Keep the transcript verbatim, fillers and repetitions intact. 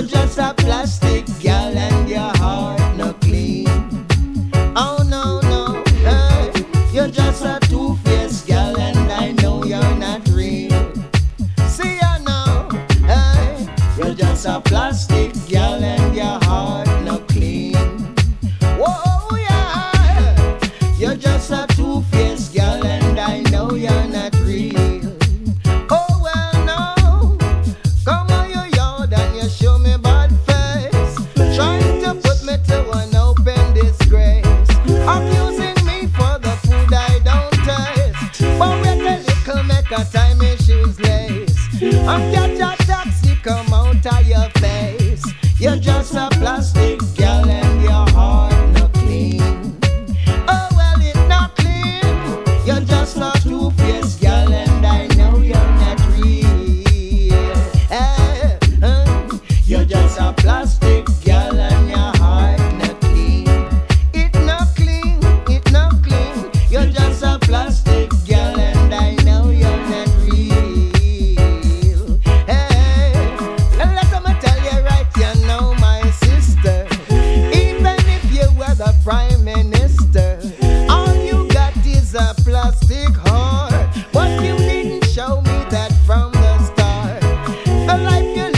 You're just a plastic girl and your heart not clean. Oh no, no, hey. You're just a two-faced girl and I know you're not real. See ya now, hey. You're just a plastic girl and your heart not clean. Whoa, yeah. You're just a two-faced girl and I know you're not real. Oh well, no. Come on your yard and you show me bad face, trying to put me to an open disgrace, accusing me for the food I don't taste. But wait a little, make a time my shoes lace, and catch a taxi come out of your face. You're just a plastic girl and your heart not clean. Oh well, it's not clean. You're just a two-faced girl and I know you're not real. Eh, eh. You're just a plastic girl and your heart not clean. It not clean, it not clean. You're just a plastic girl and I know you're not real. Hey, and let me tell you right, you know my sister. Even if you were the prime minister, all you got is a plastic heart. But you didn't show me that from the start. The life you